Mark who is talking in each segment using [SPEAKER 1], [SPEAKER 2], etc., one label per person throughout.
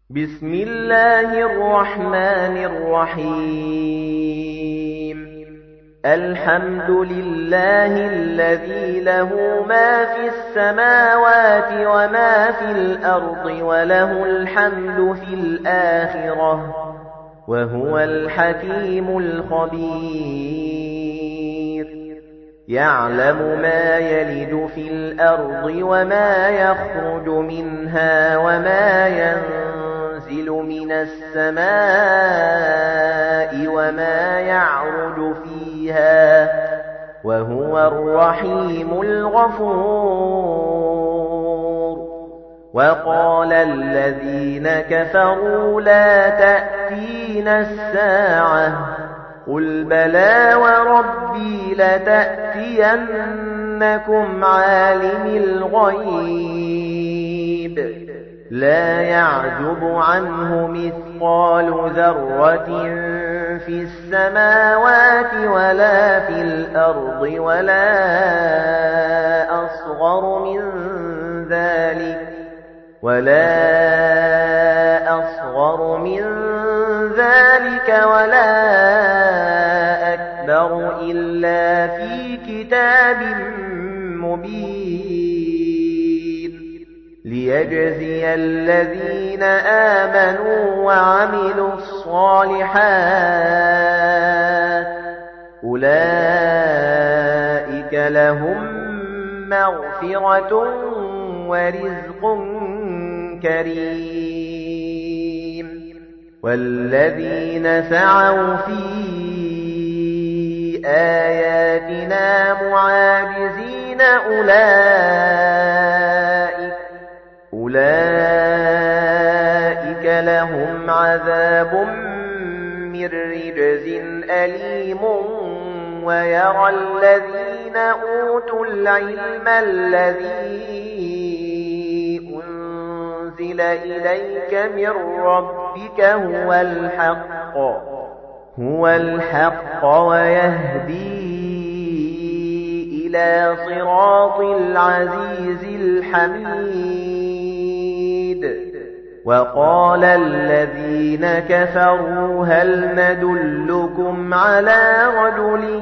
[SPEAKER 1] بسم الله الرحمن الرحيم الحمد لله الذي له ما في السماوات وما في الأرض وله الحمد في الآخرة وهو الحكيم الخبير يعلم ما يلج في الأرض وما يخرج منها وما ينزل من السماء وما يعرج فيها وهو الرحيم الغفور وقال الذين كفروا لا تأتينا الساعة قل بلى وربي لتأتينكم عالم الغيب لا يعجب عنه مثقال ذرة في السماوات ولا في الأرض ولا أصغر من ذلك ولا أكبر إلا في كتاب مبين ليجزي الذين آمنوا وعملوا الصالحات أولئك لهم مغفرة ورزق كريم والذين سعوا في آياتنا معاجزين أولئك لهم عذاب من رجز أليم ويرى الذين أوتوا العلم الذي أنزل إليك من ربك هو الحق ويهدي إلى صراط العزيز الحميد وقال الذين كفروا هل ندلكم على رجل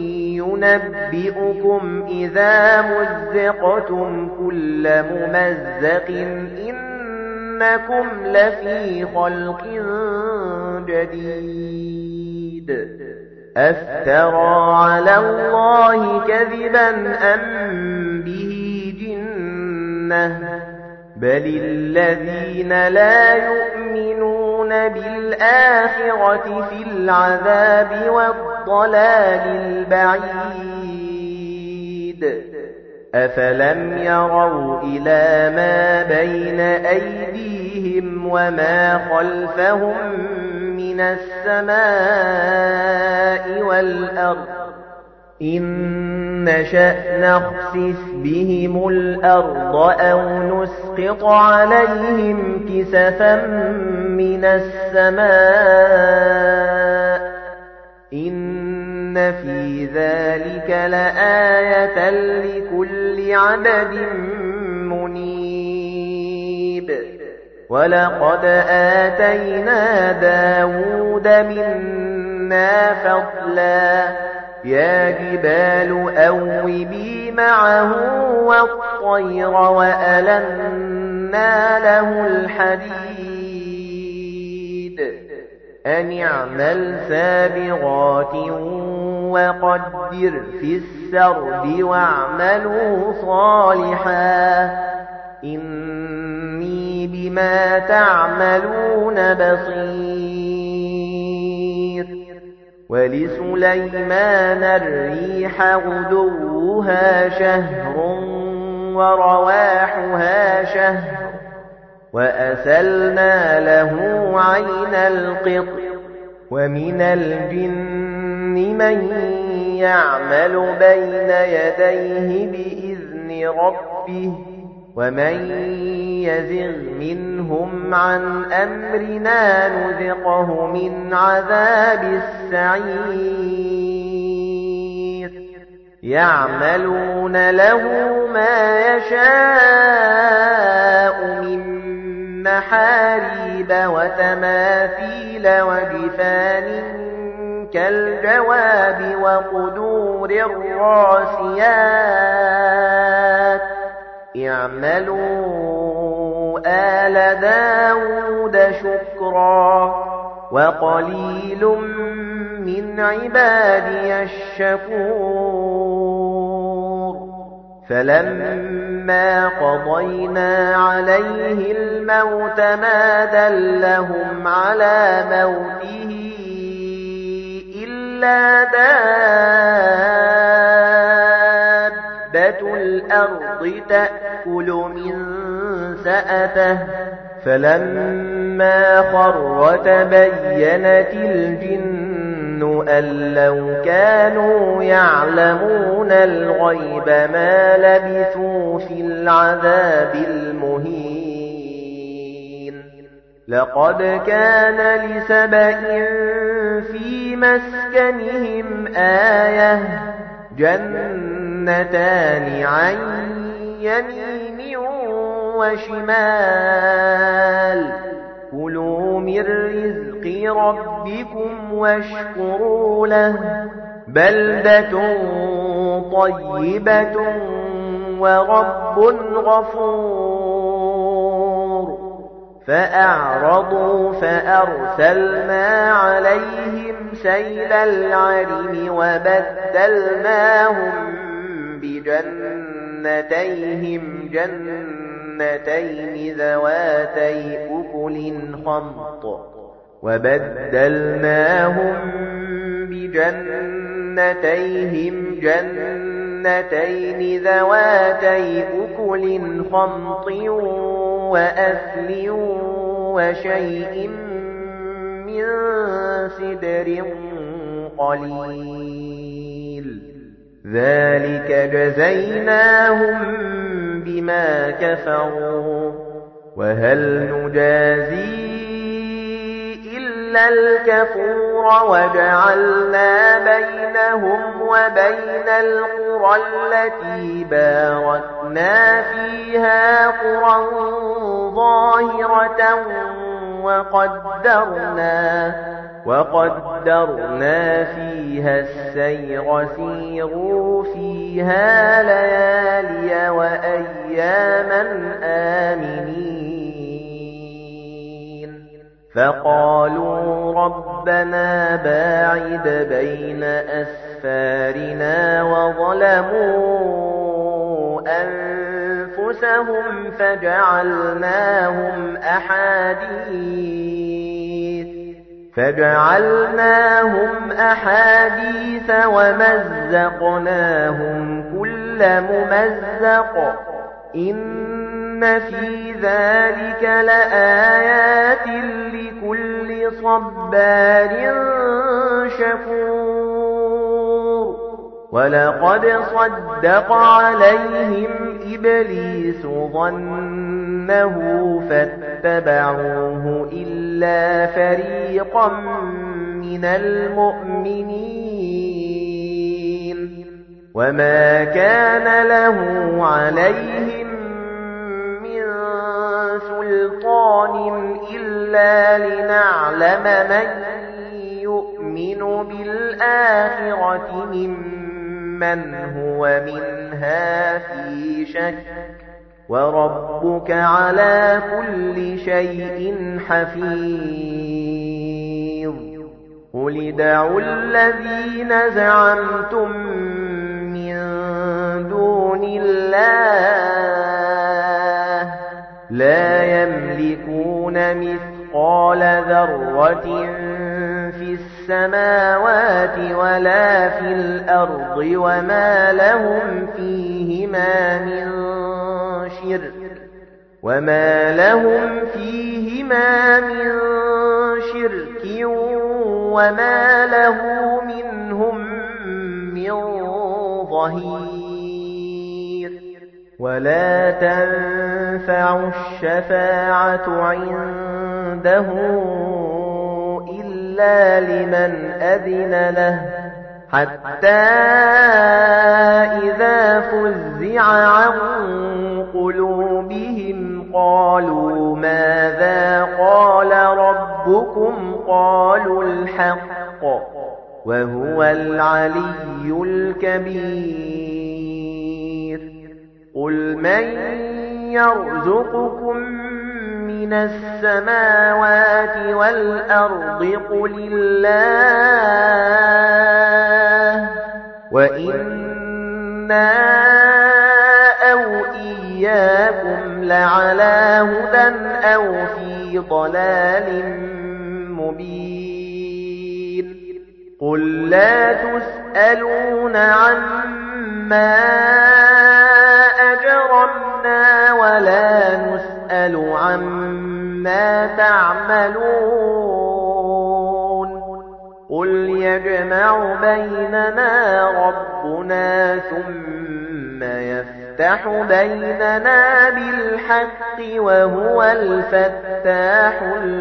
[SPEAKER 1] ينبئكم إذا مزقتم كل ممزق إنكم لفي خلق جديد أفترى على الله كذبا أم به جنة بل الذين لا يؤمنون بالآخرة في العذاب والضلال البعيد أفلم يروا إلى ما بين أيديهم وما خلفهم من السماء والأرض إن نشأ نخسف بهم الأرض أو نسقط عليهم كسفا من السماء إن في ذلك لآية لكل عبد منيب ولقد آتينا داود منا فضلا يا جبال أوبي معه والطير وألنا له الحديد أن اعمل سابغات وقدر في السرد واعملوا صالحا إني بما تعملون بصير ولسليمان الريح غدوها شهر ورواحها شهر وأسلنا له عين القطر ومن الجن من يعمل بين يديه بإذن ربه ومن يزغ منهم عن أمرنا نذقه من عذاب السعير يعملون له ما يشاء من محاريب وتماثيل وجفان كالجواب وقدور الراسيات اعملوا آل داود شكرا وقليل من عبادي الشكور فلما قضينا عليه الموت ما دلهم على موته إلا دابة الأرض تأكل من سأته فلما خر تبينت الجن أن لو كانوا يعلمون الغيب ما لبثوا في العذاب المهين لقد كان لسبإ في مسكنهم آية جنتان عن يمين وشمال كلوا من رزق ربكم واشكروا له بلدة طيبة ورب غفور فأعرضوا فأرسلنا عليهم سيل العرم وبدلناهم جنتين ذواتي أكل خمط وأثل وشيء من سدر قليل ذلك جزيناهم بما كفروا وهل نجازي إلا الكفور وجعلنا بينهم وبين القرى التي باركنا فيها قرى ظاهرة وقدرنا فيها السير سيروا فيها ليالي وأياما آمنين فقالوا ربنا باعد بين أسفارنا وظلموا أنفسهم فجعلناهم أحاديث ومزقناهم كل ممزق إن في ذلك لآيات لكل صبار شكور ولقد صدق عليهم إبليس ظنه فاتبعوه إلا فريقا من المؤمنين وما كان له عليهم من سلطان إلا لنعلم من يؤمن بالآخرة ممن هو منها في شك وربك على كل شيء حفيظ قل ادعوا الذين زعمتم من دون الله لا يملكون مثقال ذرة في السماوات ولا في الأرض وما لهم فيهما من شرك وما له منهم من ظهير ولا تنفع الشفاعة عنده إلا لمن أذن له حتى إذا فزع عن قلوبهم قالوا ماذا قال ربكم قالوا الحق وهو العلي الكبير قل من يرزقكم من السماوات والأرض قل الله وإنا أو إياكم لعلى هدى أو في ضلال مبين قل لا تسألون عما أجرمنا ولا نسأل عما تعملون قل يجمع بيننا ربنا ثم يفتح بيننا بالحق وهو الفتاح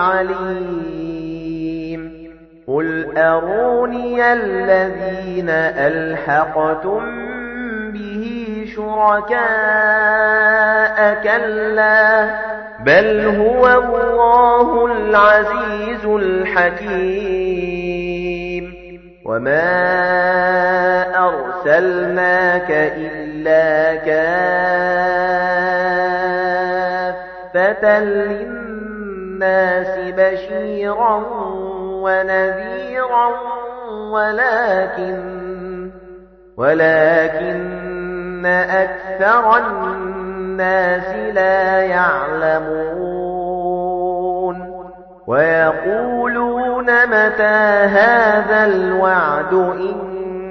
[SPEAKER 1] العليم قل أروني الذين ألحقتم به شركاء كلا بل هو الله العزيز الحكيم وما أرسلناك إلا كافة للناس بشيرا ونذيرا ولكن أكثر الناس لا يعلمون ويقولون متى هذا الوعد إن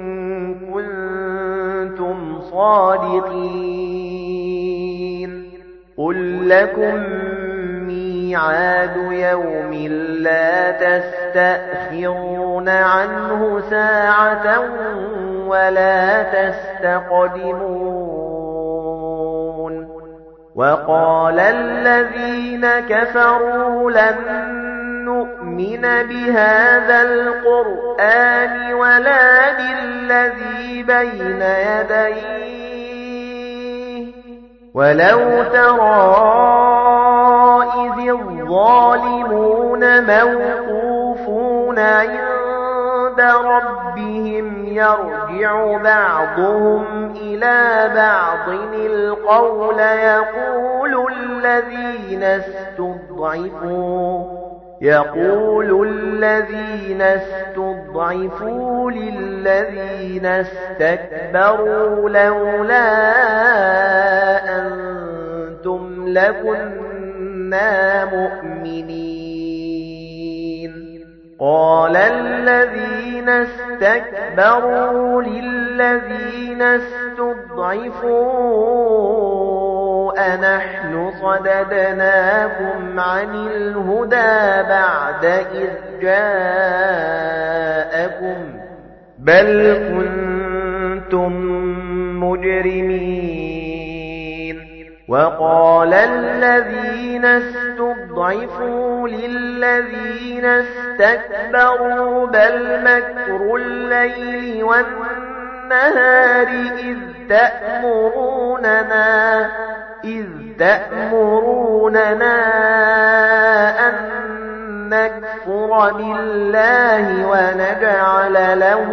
[SPEAKER 1] كنتم صادقين قل لكم ميعاد يوم لا تستأخرون عنه ساعة ولا تستقدمون وقال الذين كفروا لن نؤمن بهذا القرآن ولا بالذي بين يديه ولو ترى إذ الظالمون موقوفون عند ربهم يرجع بعضهم إلى بعض القول يقول الذين استضعفوا للذين استكبروا لولا أنتم لكنا مؤمنين قال الذين استكبروا للذين استضعفوا أنحن صددناكم عن الهدى بعد إذ جاءكم بل كنتم مجرمين وقال الذين استضعفوا للذين استكبروا بل مكر الليل والنهار إذ تأمروننا أن نكفر بالله ونجعل له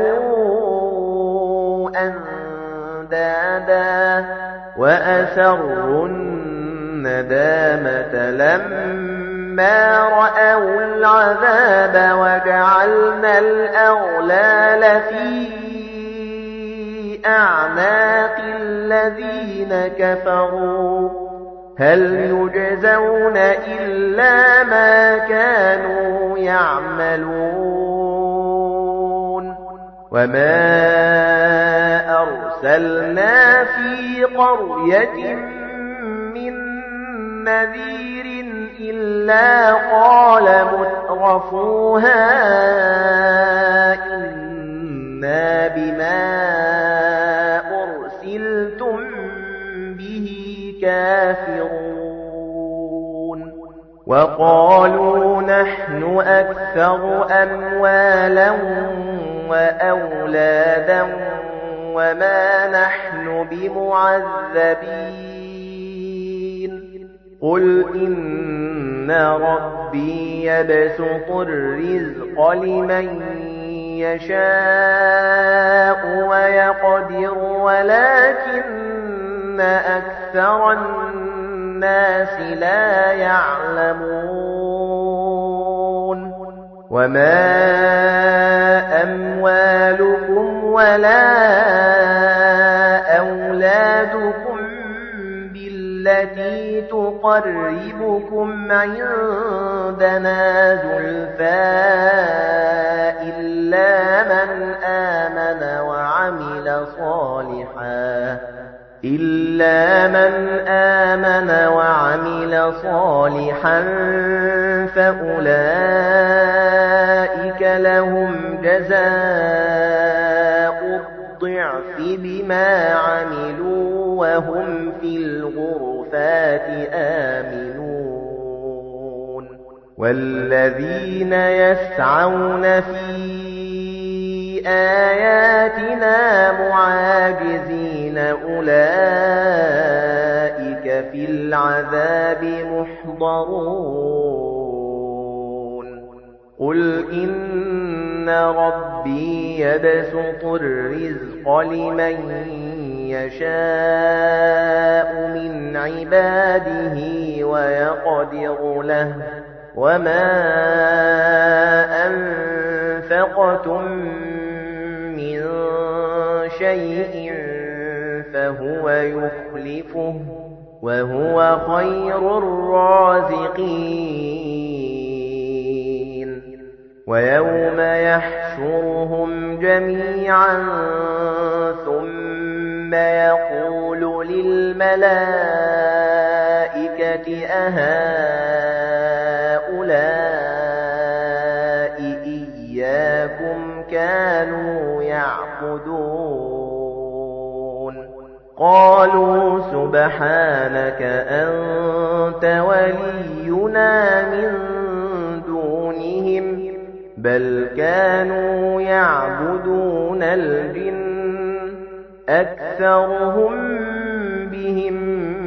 [SPEAKER 1] أندادا وأسروا الندامة لما رأوا العذاب وجعلنا الأغلال في أعناق الذين كفروا هل يجزون إلا ما كانوا يعملون وما أرسلنا في قرية من نذير إلا قال مترفوها إنا بما أرسلتم به كافرون وقالوا نحن أكثر أموالا وأولادا وما نحن بمعذبين قُلْ إِنَّ رَبِّي يَبْسُطُ الرِّزْقَ لِمَن يَشَاءُ وَيَقْدِرُ وَلَكِنَّ أَكْثَرَ النَّاسِ لَا يَعْلَمُونَ وَمَا أَمْوَالُكُمْ وَلَا أَوْلَادُكُمْ بِالَّتِي تُقَرِّبُكُمْ عِندَنَا زُلْفَىٰ إِلَّا مَنْ آمَنَ وَعَمِلَ صَالِحًا فَأُولَئِكَ لَهُمْ جَزَاءُ الضِّعْفِ بِمَا عَمِلُوا وَهُمْ فِي الْغُرُفَاتِ آمِنُونَ وَالَّذِينَ يَسْعَوْنَ فِي آيَاتِنَا مُعَاجِزِينَ أُولَئِكَ فِي الْعَذَابِ مُحْضَرُونَ قُلْ إِنَّ رَبِّي يَبْسُطُ الرِّزْقَ لِمَن يَشَاءُ مِنْ عِبَادِهِ وَيَقْدِرُ لَهُ وَمَا أَنفَقْتُم مِّن شَيْءٍ فَهُوَ يُخْلِفُهُ وَهُوَ خَيْرُ الرَّازِقِينَ وَيَوْمَ يَحْشُرُهُمْ جَمِيعًا ثُمَّ يَقُولُ لِلْمَلَائِكَةِ أَهَؤُلَاءِ إِيَّاكُمْ كَانُوا يَعْبُدُونَ قَالُوا سُبْحَانَكَ أَنْتَ وَلِيُّنَا مِنْ دُونِهِمْ بَلْ كَانُوا يَعْبُدُونَ الْجِنَّ أَكْثَرُهُم بِهِم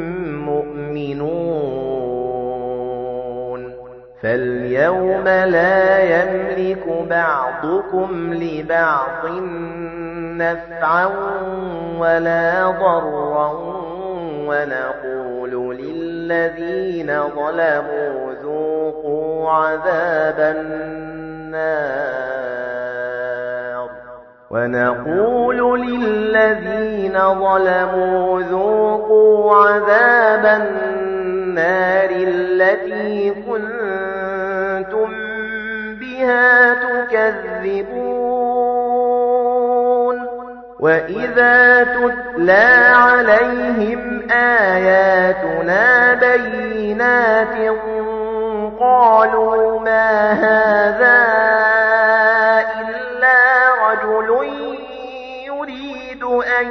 [SPEAKER 1] مُؤْمِنُونَ فَالْيَوْمَ لَا يَمْلِكُ بَعْضُكُمْ لِبَعْضٍ نَفْعًا وَلَا ضَرًّا ونقول للذين ظلموا ذوقوا عذاب النار التي كنتم بها تكذبون وإذا تتلى عليهم آياتنا بينات قالوا ما هذا إلا رجل يريد أن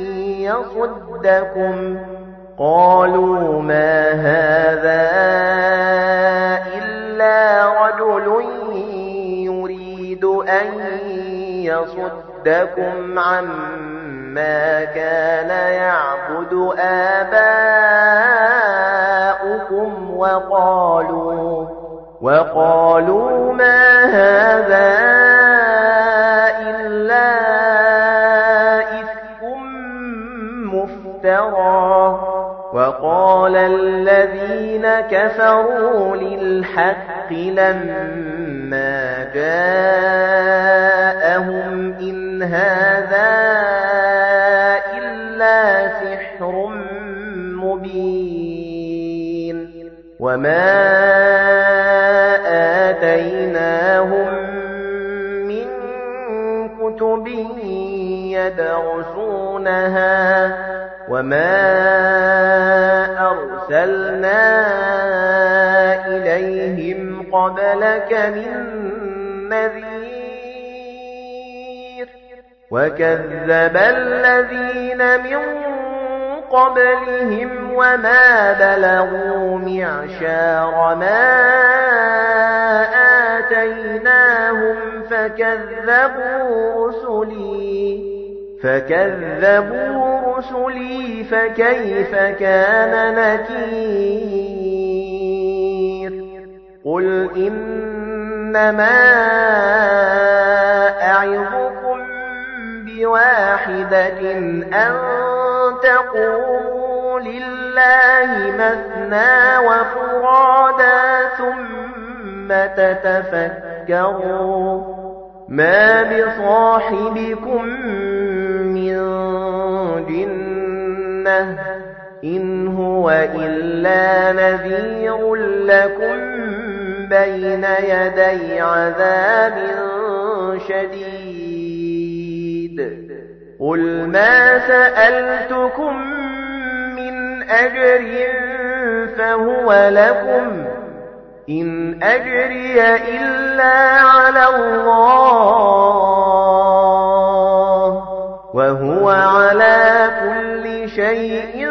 [SPEAKER 1] يصدكم عما كان يعبد آباؤكم وقالوا ما هذا إلا إفك مفترى وقال الذين كفروا للحق لما جاءهم إن هذا إلا سحر مبين وما آتيناهم من كتب يدرسونها وما أرسلنا إليهم قبلك من نذير وكذب الذين من قبلهم وما بلغوا معشار ما آتيناهم فكذبوا رسلي فكيف كان نكير قُلْ إِنَّمَا أَعِظُكُم بِوَاحِدَةٍ أَن تَقُومُوا لِلَّهِ مَثْنَىٰ وَفُرَادَىٰ ثُمَّ تَتَفَكَّرُوا مَا بِصَاحِبِكُم مِّن جِنَّةٍ إِنْ هُوَ إِلَّا نَذِيرٌ لَّكُم بَيْنَ يَدَيْ عَذَابٍ شَدِيدٍ قُلْ مَا سَأَلْتُكُم مِّنْ أَجْرٍ فَهُوَ لَكُمْ إِنْ أَجْرِيَ إِلَّا عَلَى اللَّهِ وَهُوَ عَلَى كُلِّ شَيْءٍ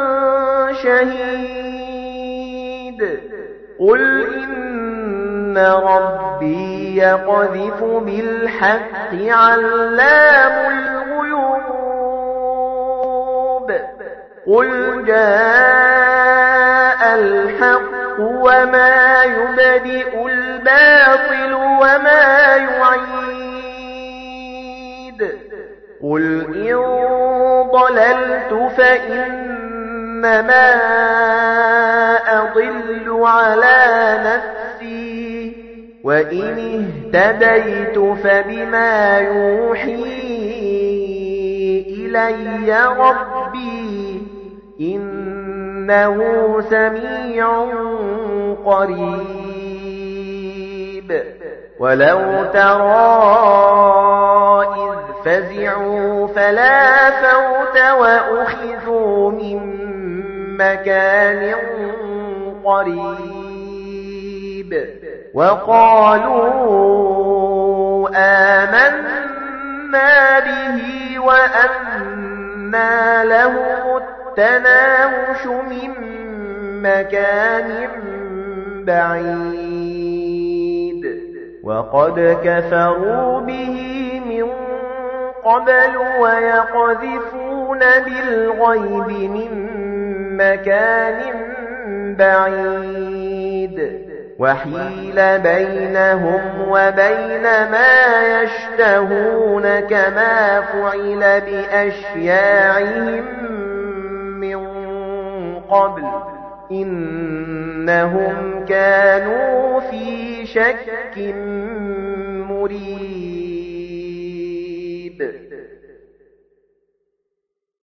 [SPEAKER 1] شَهِيدٌ قُلْ إِنَّ رَبِّي يَقْذِفُ بِالْحَقِّ عَلَّامُ الْغُيُوبِ قُلْ جَاءَ الْحَقُّ وَمَا يُبْدِئُ الْبَاطِلُ وَمَا يُعِيدُ قُلْ إِن ضَلَلْتُ فَإِنَّمَا أَضِلُّ عَلَى نَفْسِي وَإِنِ اهْتَدَيْتُ فَبِمَا يُوحِي إِلَيَّ رَبِّي إِنَّهُ سَمِيعٌ قَرِيبٌ وَلَوْ تَرَىٰ إِذْ فَزِعُوا فَلَا فَوْتَ وَأُخِذُوا مِن مَّكَانٍ قَرِيبٍ وَقَالُوا آمَنَّا بِهِ وَأَنَّىٰ لَهُمُ التَّنَاوُشُ مِن مَّكَانٍ بَعِيدٍ وَقَدْ كَفَرُوا بِهِ مِن قَبْلُ وَيَقْذِفُونَ بِالْغَيْبِ مِن مَّكَانٍ بَعِيدٍ وَحِيلَ بَيْنَهُمْ وَبَيْنَ مَا يَشْتَهُونَ كَمَا فُعِلَ بِأَشْيَاعِهِمْ مِن قَبْلُ إِنَّهُمْ كَانُوا فِي شَكٍّ مُّرِيبٍ